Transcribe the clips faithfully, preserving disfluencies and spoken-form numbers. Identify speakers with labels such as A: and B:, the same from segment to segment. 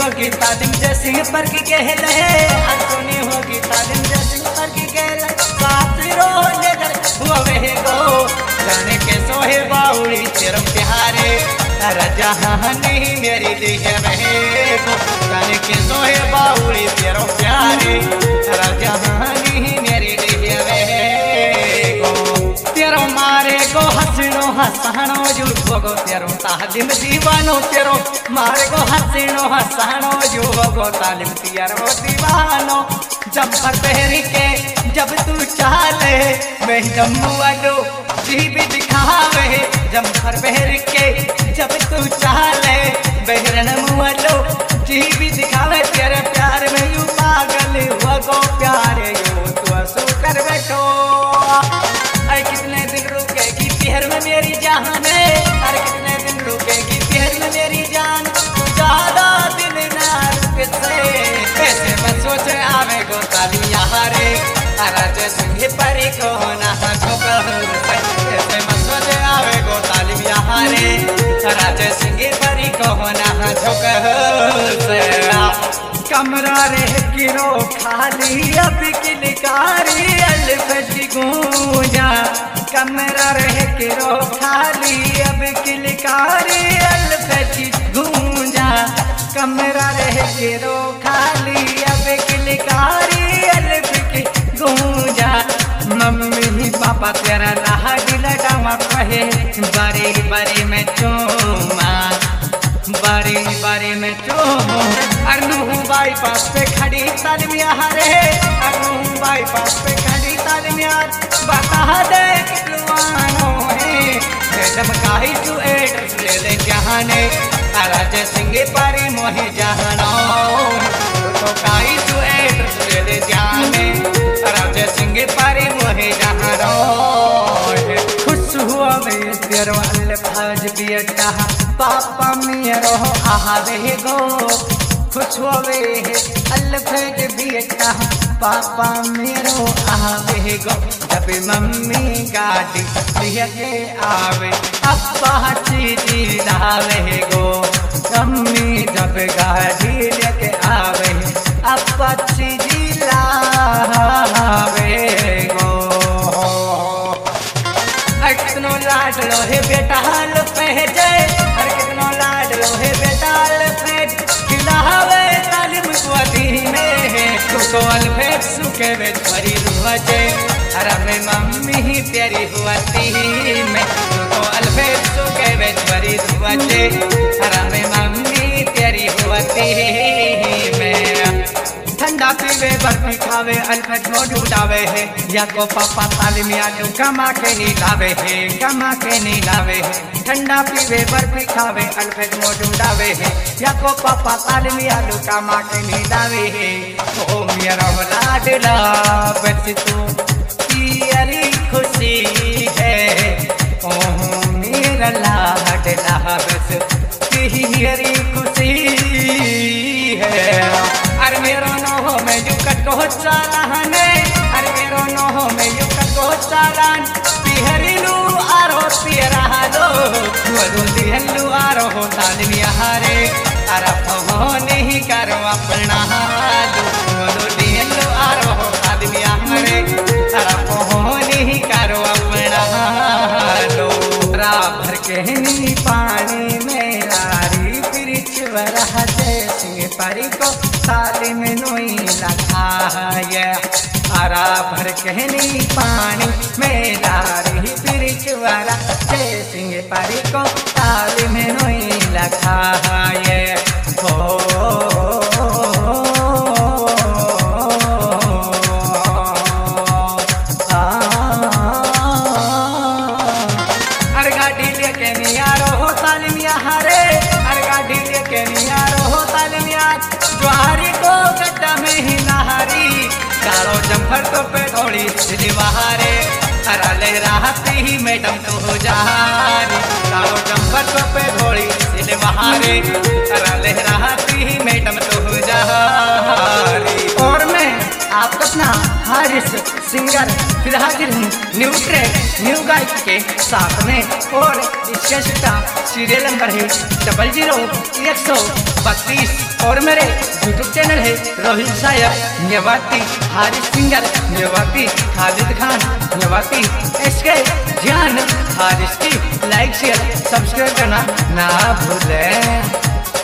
A: होगी तालिम जैसी पर की कह ले सुनी होगी तालिम जैसी पर की कह ले सासरो लेकर हुआ वे गो जाने के सोहे बाउली तेरे प्यारे रजहानी मेरी दिह में गो जाने के सोहे बाउली तेरे प्यारे रजहानी मेरी दिह में गो तेरो मारे गो हसनो हसानो जुगो गो तेरो तालिम दीवानो तेरो मारे गो हसनो हसानो जुगो गो तालिम तेरो दीवानो जम्पर पहर के जब तू चाले मैं जम्मू वालो जी भी दिखावे जम्पर पहर के जब तू चाले बहरन मुआलो जी भी दिखावे तेरे प्यार में यू पागल हुआ गो प्यारे यू तू असू कर बैठो अरे कितने दिन रुकेगी पहर में मेरी जान है अरे कितने दिन रुकेगी पहर में मेरी जान ज्यादा दिन ना रुक से कैसे मत सोच आवे गो तालिया रे राज सिंह परी को ना झोंक कैसे मत सोच आवे गो तालिया रे राज सिंह परी को ना झोंक कमरा रे किरो खाली अब किलकारी अल्फज गूंजा कमरा रे किरो खाली अब किलकारी अल्फज गूंजा कमरा रे किरो खाली अब किलकारी अल्फज गूंजा मम्मी पापा तेरा लाड लटावा कहे बारी बारी में चूमा बारी बारी में चूम अनु बाईपास पे खड़ी तालिमिया रे अनु बाईपास पे खड़ी तालिमिया बता दे किलवानो है जब काई तू एड्रेस ले ले जहाने राज सिंह परी मोहे जहानो तो काई तू एड्रेस ले ले जाने राज सिंह परी मोहे जहानो खुश हुआ मैं तेरो अल्फाज बियटा पापा मेरो आवे गो खुश होवे अल्फाज बियटा पापा मेरो आवे गो जब मम्मी गाड़ी लेके आवे अब्बा चीजी लावे गो मम्मी जब गाड़ी लेके आवे अब्बा चीजी लावे गो कितनो लाड लोहे बेटा हाल पहजे हर कितनो लाड लोहे बेटा हाल पहज खिलावे तालिम स्वादी में तो अल्फेज सुके वे твори रुवजे अरे मैं मम्मी तेरी हुआती में तो अल्फेज सुके वे твори रुवजे अरे मैं मम्मी तेरी हुआती में ठंडा पीवे बर्फी खावे अल्फज मोड उड़ावे है या को पापा तालिम यादू कमा के नहीं लावे है कमा के नहीं लावे है ठंडा पीवे बर्फी खावे अल्फज मोड उड़ावे है या को पापा तालिम यादू कमा के नहीं लावे है ओ मेरा लाडला बच तू तेरी खुशी है ओ मेरा लाडला बच तेरी खुशी है अरे मेरो नोहो में यू कटो चालाने अरे मेरो नोहो में यू कटो चालान पिहरिलू आरो पियरा लो वदु दिहलू आरो तालिमिया रे अरे हो नहीं करो अपना हालो वदु दिहलू आरो तालिमिया रे अरे हो नहीं करो अपना हालो रा भर के नी पानी में लारी पिरिच वरहते सिंह परी को तालिम नोई लखा है हरा भर कहनी पानी में लारी पिरिच वाला जय सिंह परी को तालिम नोई लखा है हो अरे गाड़ी लेके नहीं आ रहो तालिम यहाँ रे अरे गाड़ी लेके नहीं आ रहो तालिम यहाँ ज्वारी को गड्ढा में ही नहारी कालो जम्फर तो पे थोड़ी सिली बहारे हरा लहराती ही मैडम तो हो जारी कालो जम्फर तो पे थोड़ी सिली बहारे हरा लहराती ही मैडम तो हो जारी और मैं आपका अपना हारिस सिंगर फिर हाजिर हूँ न्यू ट्रैक न्यू गायक के साथ में। और इसके सिक्का सीरियल नंबर है डबल जीरो एक सौ बत्तीस। और मेरे यूट्यूब चैनल है रोहित सायर मेवाती, हारिस सिंगर मेवाती, खालिद खान मेवाती, इसके ध्यान हारिस की लाइक शेयर सब्सक्राइब करना ना भूलें।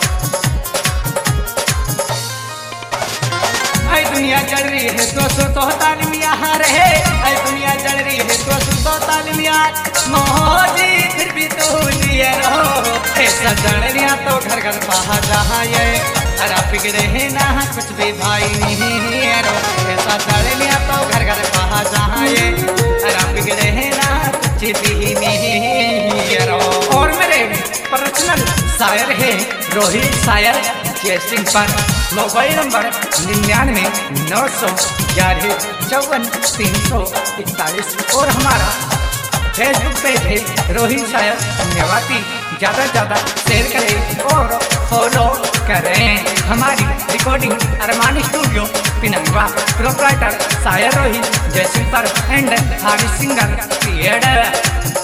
A: दुनिया चल रही है दो सौ तो तालीम यहाँ रहे, ऐ दुनिया चल रही है दो सौ तो तालीम यार मोहजी फिर भी तो लिए रहो। ऐसा चल लिया तो घर घर पहा जहाँ ये हरा बिगड़े है ना कुछ भी भाई नहीं रो। ऐसा चल लिया तो घर घर पहा जहाँ ये हरा बिगड़े है ना कुछ भी नहीं रो। और मेरे पर्सनल शायर है रोहित सायर जयसिंह पर मोबाइल नंबर निन्यानवे नौ सौ ग्यारह चौवन तीन सौ इकतालीस। और हमारा फेसबुक पेज है रोहित सायर मेवाती, ज़्यादा से ज़्यादा शेयर करें और फॉलो करें। हमारी recording Armaan studio Pinangwan, proprietor सायर रोहित जयसिंह पर एंड हारिस सिंगर थिएटर।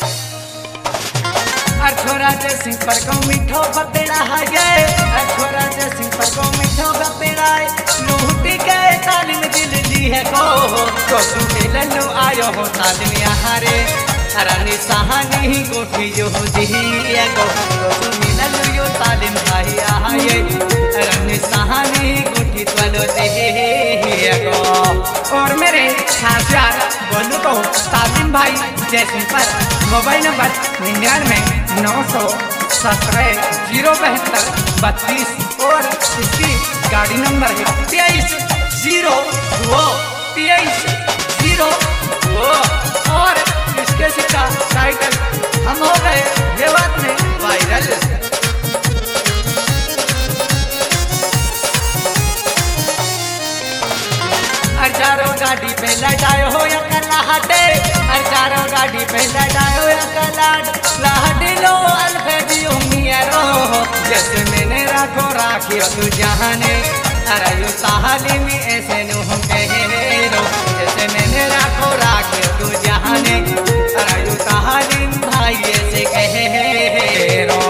A: छोरा जयसिंह पर को मीठो बतेड़ा है, छोरा जयसिंह पर को मीठो बतेड़ा लूट के तालीम दिल ली है को तो तू लो आयो हो तालीम यहाँ रे रानी सहानी गोठी जो दी है को तो तू मिलन यो तालीम भाई यहाँ ये रानी सहानी गोठी तो दी है को। और मेरे खास यार बोलू तो तालीम भाई जयसिंह पर मोबाइल नंबर निन्यानवे नौ सौ सत्रह जीरो बहत्तर बत्तीस। और इसकी गाड़ी नंबर है तेईस जीरो दो तेईस जीरो दो। और इसके सिक्का टाइटल हम हो गए ये बात में वायरल। हजारों गाड़ी पे लटायो हो या कलाहटे, हजारों गाड़ी पे लटायो या कलाट लाहट लो अल्फे दियो मियारो। जैसे मैंने राखो राखी तू जहाने अरे यू ताली में ऐसे नु हम कहे रो। जैसे मैंने राखो राखी तू जहाने अरे यू ताली भाई ऐसे कहे रो।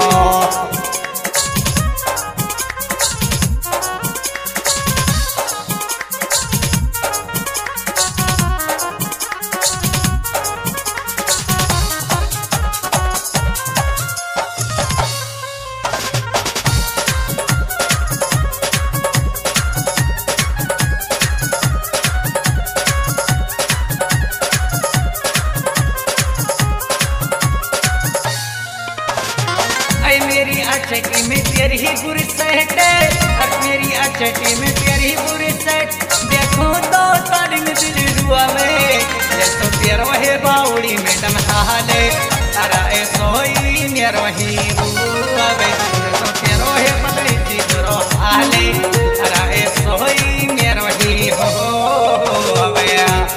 A: मेरी अचटी में तेरी ही बुरी सेट, मेरी अचटी में तेरी ही बुरी सेट देखो तो तालीम दिल रुआ में जैसो तेरो है बाउड़ी में दम हाले अरे सोई मेरो ही हुआ वे जैसो तेरो है पगड़ी सी बुरो हाले अरे सोई मेरो ही हुआ वे।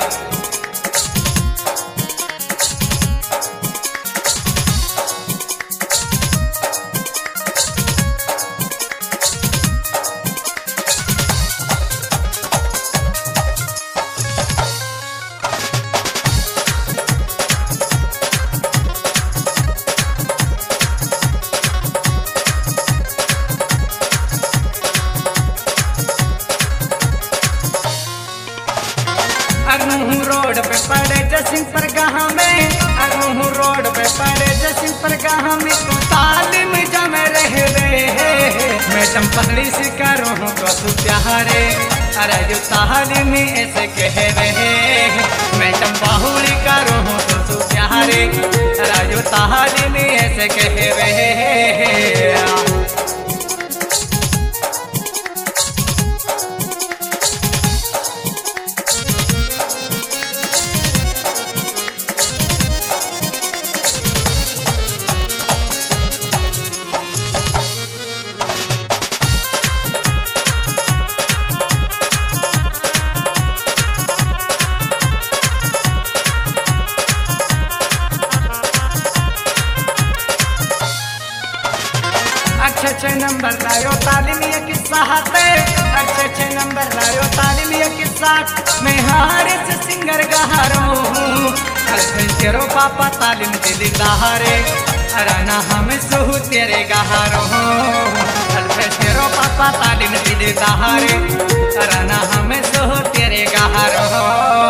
A: अरनू रोड पे पड़े जयसिंह पर कहाँ में, अरनू रोड पे पड़े जयसिंह पर कहाँ में तू तालीम जम रहे रे। मैडम पगड़ी सी करो तो तू प्यारे अरे जो तालीम ऐसे कह रहे। मैडम बाहुली करो तो तू प्यारे अरे जो तालीम ऐसे कह रहे। अच्छे अच्छे नंबर लायो तालीम ये किस्सा हाथे अच्छे अच्छे नंबर लायो तालीम ये किस्सा मैं हारिस सिंगर गहारो हूँ तेरो पापा तालीम दिली दहारे अराना हमें सहू तेरे गहारो तेरो पापा तालीम दिली दहारे अराना हमें सहू तेरे गहारो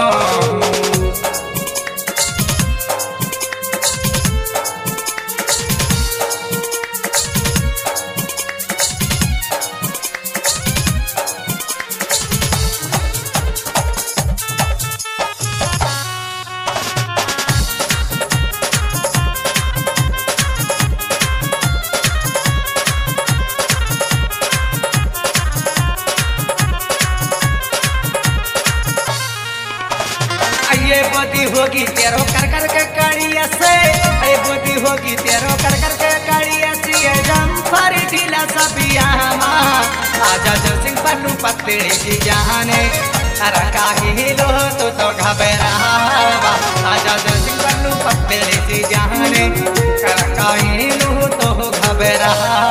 A: ये बोदी होगी तेरो कर कर के काड़िया से ये बोदी होगी तेरो कर कर के काड़िया से ये जम्फर ढीला सबिया आजा जो सिंह पन्नू पत्तेड़ी जी जहाने अरे काहे लो तो तो घबरा आजा जो सिंह पन्नू पत्तेड़ी जी जहाने अरे काहे लो तो घबरा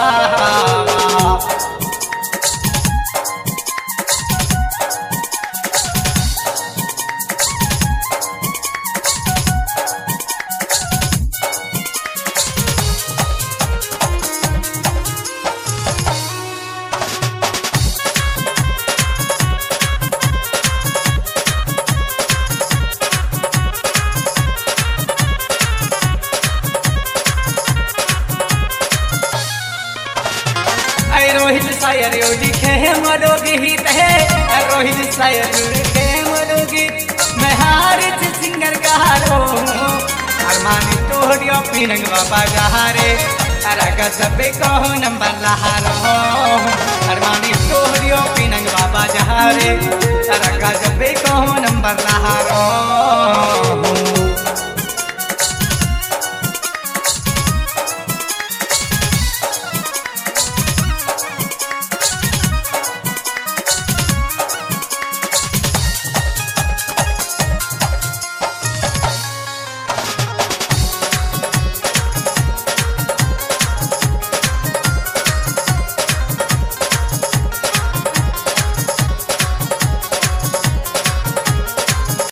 A: रोहित शायर यो लिखे मलोगी हित है रोहित शायर लिखे मलोगी मैं हारिस सिंगर कहारो अरमानी तोहरियो पिनंग बाबा जहारे अरे गजबे को नंबर लहारो अरमानी तोहरियो पिनंग बाबा जहारे अरे गजबे को नंबर लहारो